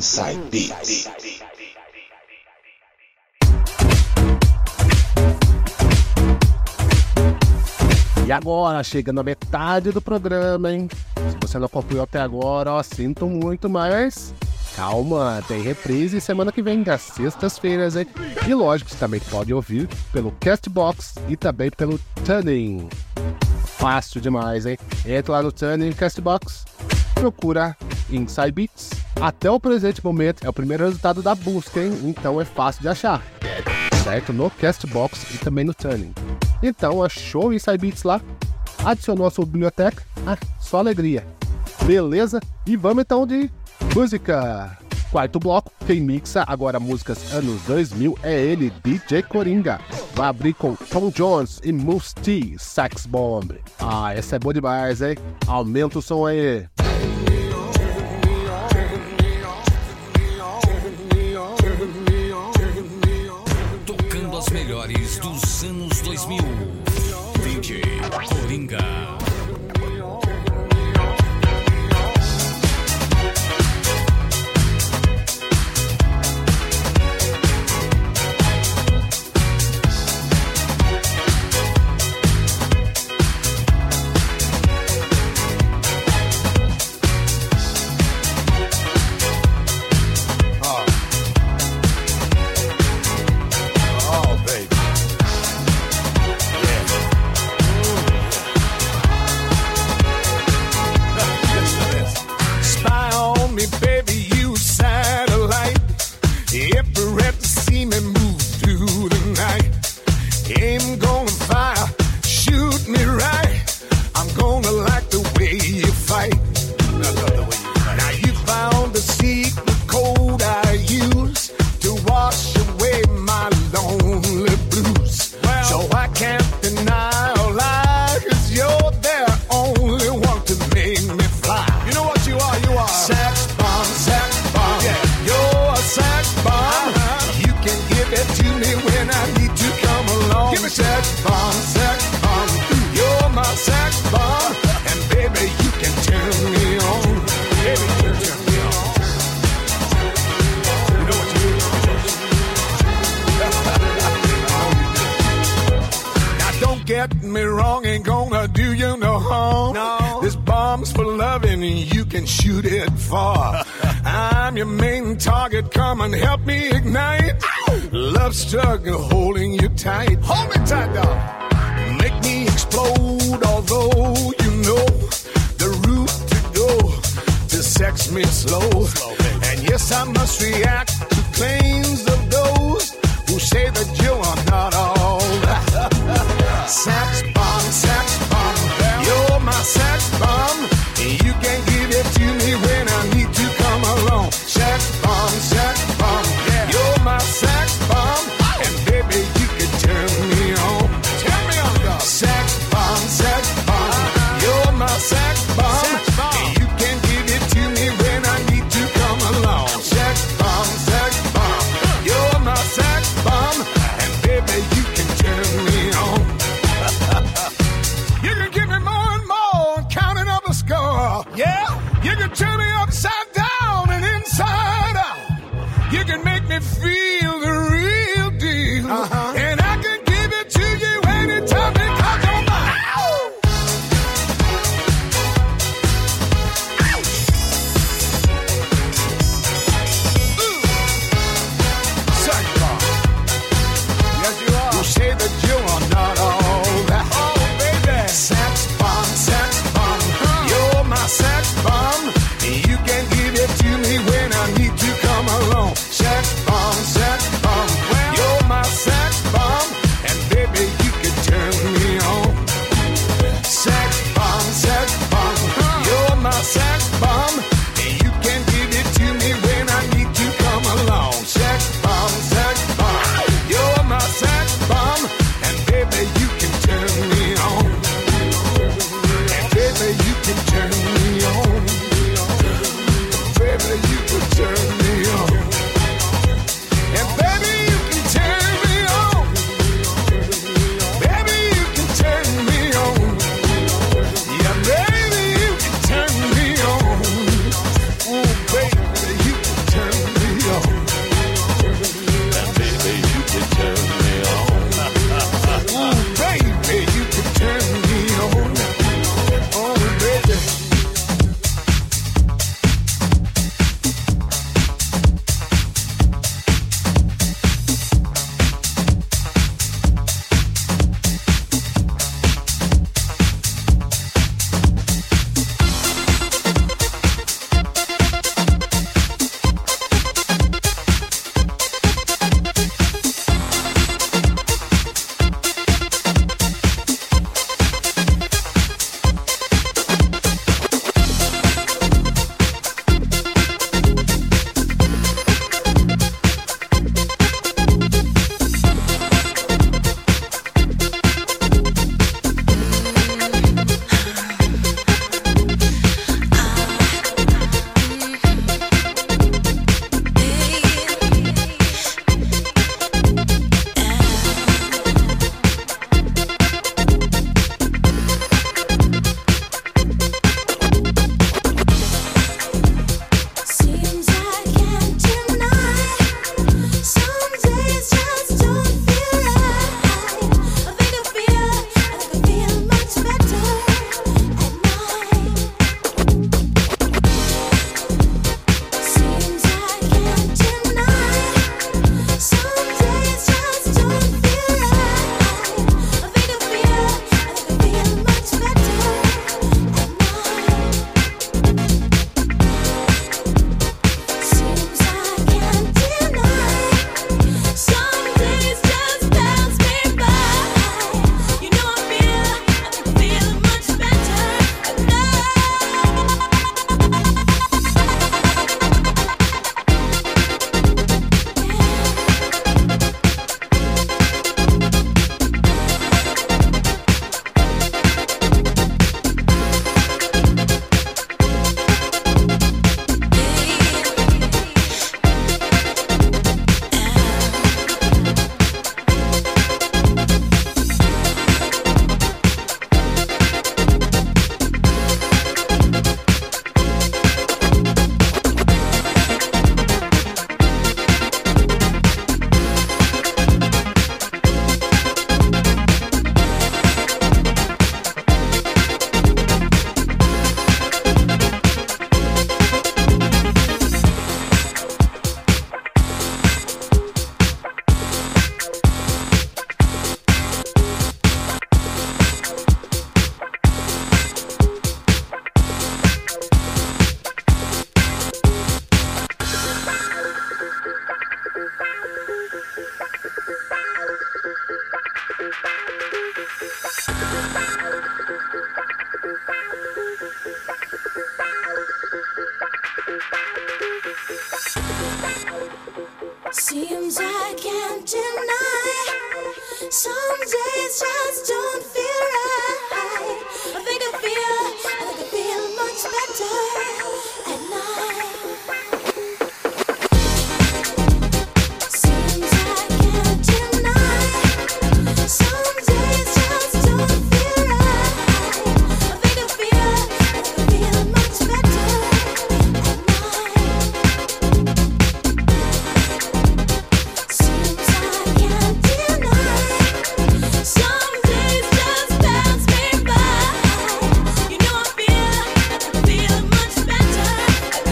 Inside Beats. E agora, chegando à metade do programa, hein? Se você não acompanhou até agora, ó, sinto muito, mas calma, tem reprise semana que vem, às sextas-feiras, hein? E lógico, você também pode ouvir pelo Castbox e também pelo Tuning. Fácil demais, hein? Entra lá no Tuning Castbox, procura Inside Beats. Até o presente momento é o primeiro resultado da busca, hein? Então é fácil de achar, certo? No Castbox e também no Tuning. Então, achou o Inside Beats lá, adicionou a sua biblioteca, só alegria. Beleza? E vamos então de música. Quarto bloco, quem mixa agora músicas anos 2000 é ele, DJ Coringa. Vai abrir com Tom Jones e Mousse T, Sex Bomb. Essa é boa demais, hein? Aumenta o som aí. Tocando as melhores dos anos 2000. DJ Coringa. Get me wrong, ain't gonna do you no harm. No. This bomb's for loving, you can shoot it far. I'm your main target, come and help me ignite. Love struggle, holding you tight. Hold me tight, dog. Make me explode, although you know the route to go to sex me slow. And yes, I must react to claims of those who say that you are not all. Sex bomb, you're my sex bomb. You can give it to me when I need to come along. Sex bomb, you're my sex bomb. And baby, you can turn me on. Turn me on, dog. Sex bomb, you're my sex bomb. You can give it to me when I need to come along. Sex bomb. days just don't feel right. I think I feel much better at night. Seems I can't deny. Some days just don't feel right. I think I feel much better at night. Seems I can't deny. Some days just pass me by. You know I feel much better at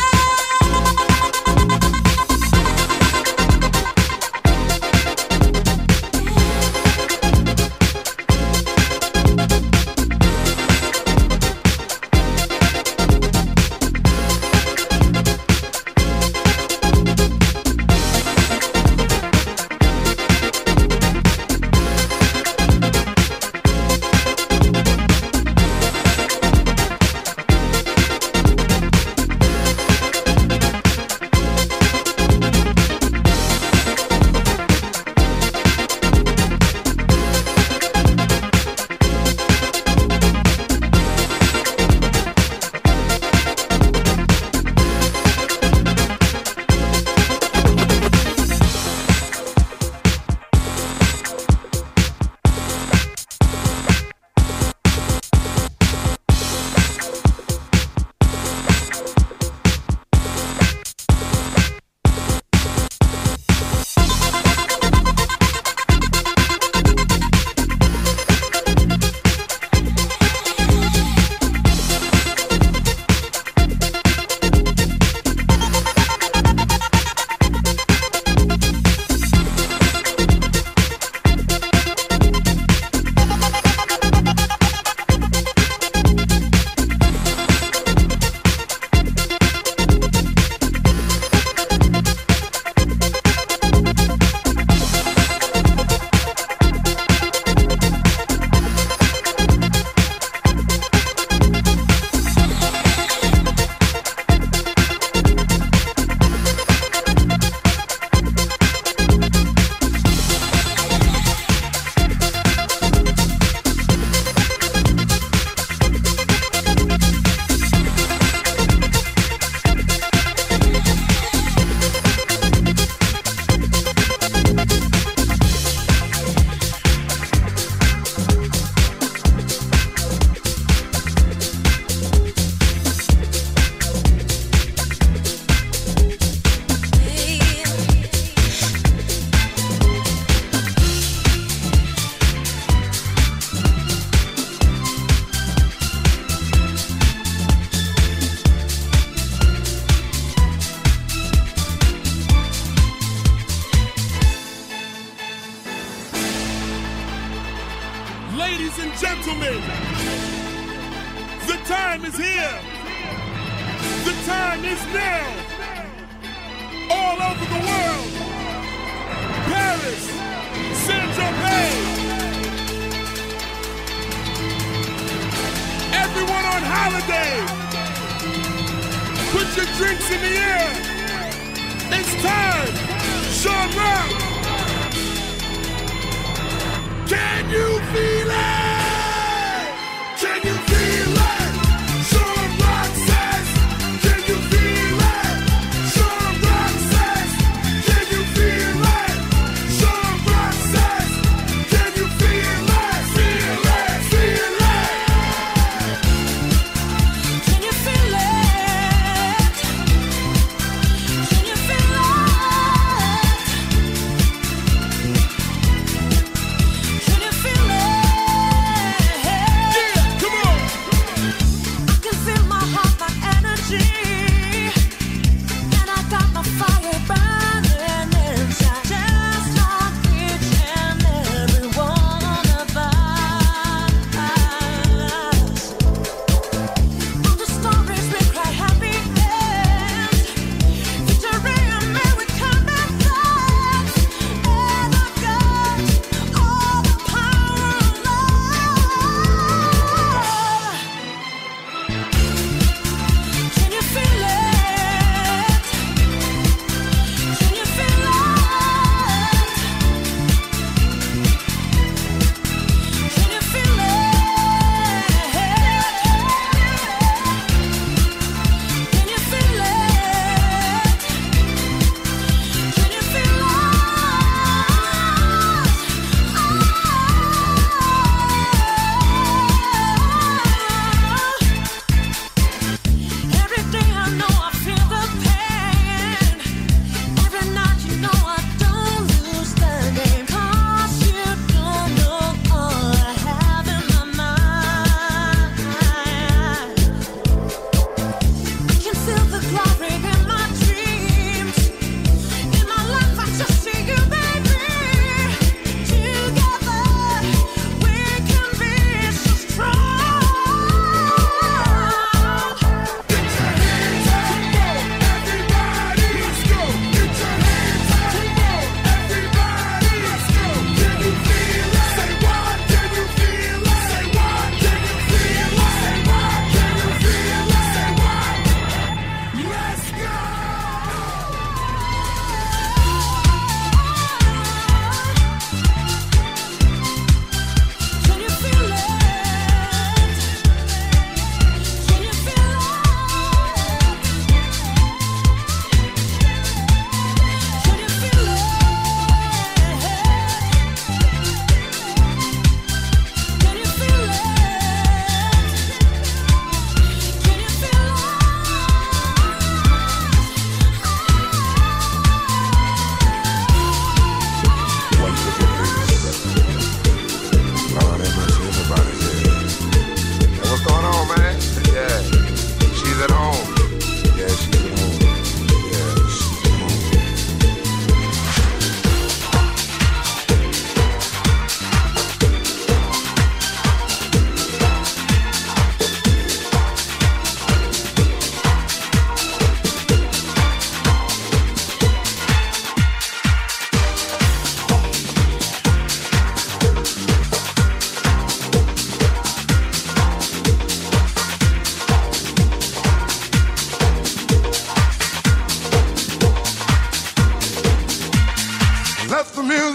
Ladies and gentlemen, the time is here. The time is now. All over the world. Paris, Saint-Tropez. Everyone on holiday. Put your drinks in the air. It's time. Sean Rock. Can you feel it? Can you feel it? Sean Rock says, can you feel it? Sean Rock says, can you feel it? Sean Rock says, can you feel it? Feel it, feel it. Can you feel it? Can you feel it? Can you feel it?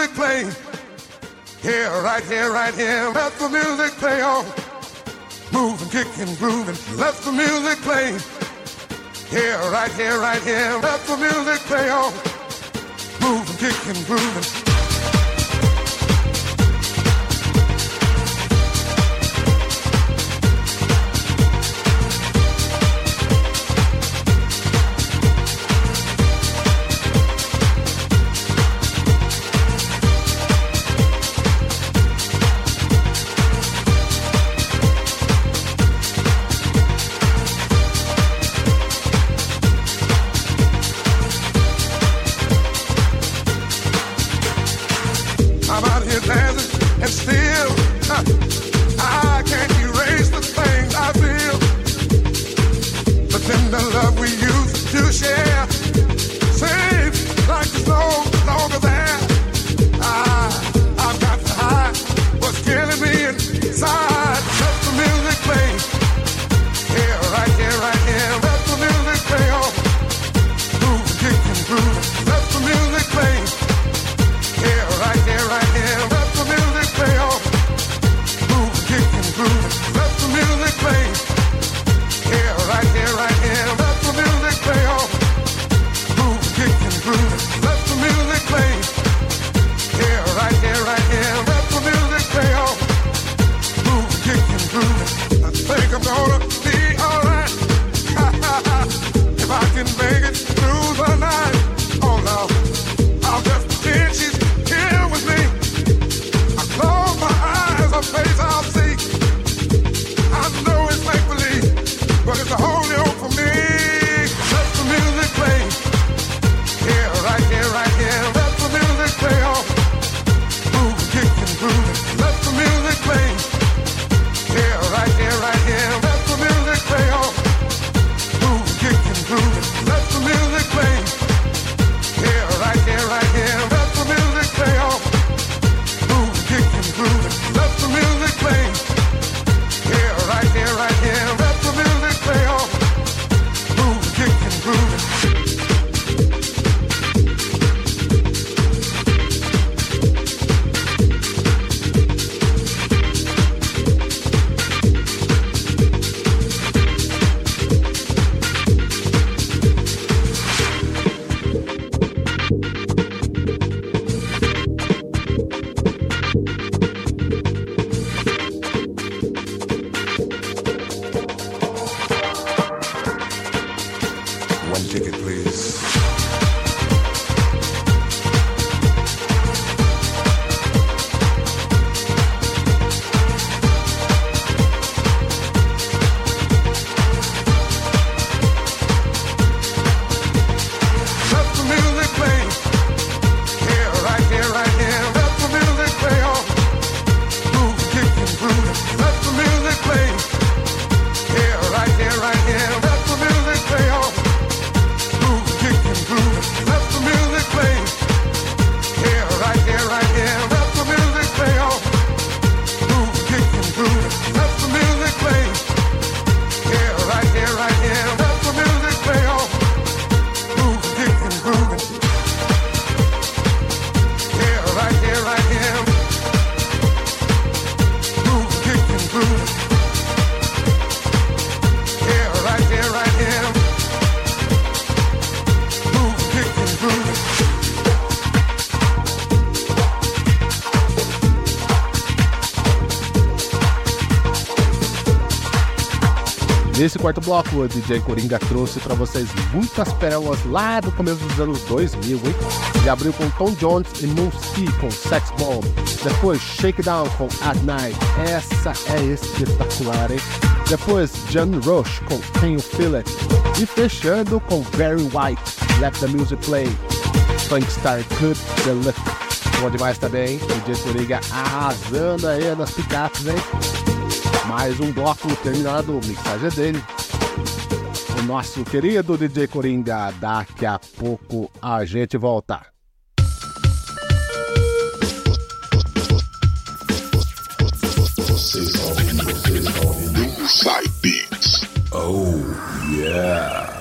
music play. Yeah, right here, right here. Let the music play on. Moving, kicking, grooving. Let the music play. Yeah, right here, right here. Let the music play on. Moving, kicking, grooving. I'm out here dancing and still I can't erase the things I feel. The tender love we used to share seems like it's no longer there. I've got to hide what's killing me inside. Let the music play. Yeah, right here, right here. Let the music play on. Groove, kick and groove. Let the music play. Yeah, right here, right here. Let the music play on. Move, kick and groove. Let the music play. Yeah, right here, right here. Let the music play on. Move, kick and groove. Let the music play. Yeah, right here, right here. Let the music play on. Move, kick and groove. I think I'm gonna be alright. If I can make it through the night. Oh no, I'll just pretend she's here with me. I close my eyes, her face I'll see. I know it's make believe, but it's a holy hope for me. Let the music play. Yeah, right here, right here. Let the music play on. Move, kick and groove. Let the music play. Yeah, right here, right here. Let the music play on. Move, kick and groove. Let the music play. Yeah, right here, right here. Let the music play on. Move, kick and groove. Let the music play. Yeah, right here, right here. Let the music play on. Move, kick and groove. One ticket, please. Let the music play. Yeah, right here, right here. Let the music play on. Move, kick and groove. Let the music play. Yeah, right here, right here. Let the music play on. Move, kick and groove. Let the music play. Yeah, right here, right here. Let the music play on. Move, kick and groove. Let the music play. Yeah, right here, right here. Let the music play on. Move, kick and groove. Yeah, right here, right here. Move, kick and groove. Yeah, right here, right here. Move, kick and groove. Nesse quarto bloco, o DJ Coringa trouxe pra vocês muitas pérolas lá do começo dos anos 2000, hein? Ele abriu com Tom Jones e Moonsky com Sex Bomb. Depois, Shakedown com At Night. Essa é espetacular, hein? Depois, John Rush com Can You Feel It? E fechando com Very White, Let the Music Play. Funkstar Good The Lift. Bom demais também, DJ Coringa arrasando aí nas picapes, hein? Mais um bloco terminado, mixagem dele. O nosso querido DJ Coringa. Daqui a pouco a gente volta. Inside Beats. Oh, yeah.